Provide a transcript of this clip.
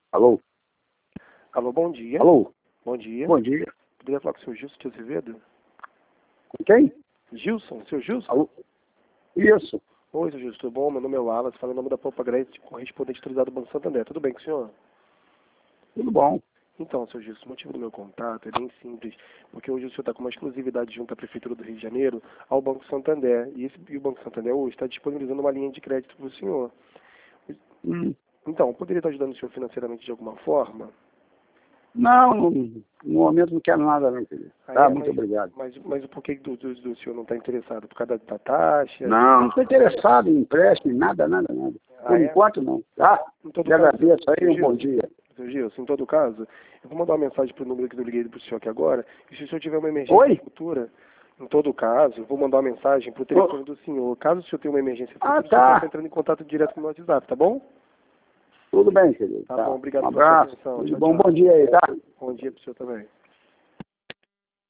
Alô? Alô, bom dia. Alô? Bom dia. Bom dia. Poderia falar com o seu Gilson de Azevedo? Com quem? Gilson, seu Gilson? Alô? Isso. Oi, seu Gilson, tudo bom? Meu nome é Wallace, falo em nome da Propagrédia, correspondente autorizado do Banco Santander. Tudo bem com o senhor? Tudo bom. Então, seu Gilson, o motivo do meu contato é bem simples, porque hoje o senhor está com uma exclusividade junto à Prefeitura do Rio de Janeiro ao Banco Santander. E o Banco Santander hoje está disponibilizando uma linha de crédito para o senhor. Então, eu poderia estar ajudando o senhor financeiramente de alguma forma? Não, no momento não quero nada, não, querido. Tá, muito obrigado. Mas por que do senhor não está interessado? Por causa da taxa? Não estou interessado em empréstimo, nada. Por enquanto, não. Tá? Te agradeço aí, um bom dia. Seu Gilson, em todo caso, eu vou mandar uma mensagem para o número que eu liguei para o senhor aqui agora, e se o senhor tiver uma emergência futura, em todo caso, eu vou mandar uma mensagem para o telefone do senhor. Caso o senhor tenha uma emergência futura, o senhor está entrando em contato direto com o meu WhatsApp, tá bom? Tudo bem, querido. Tá bom, obrigado um pela sua abraço. atenção. Bom dia aí, tá? Bom dia para o senhor também.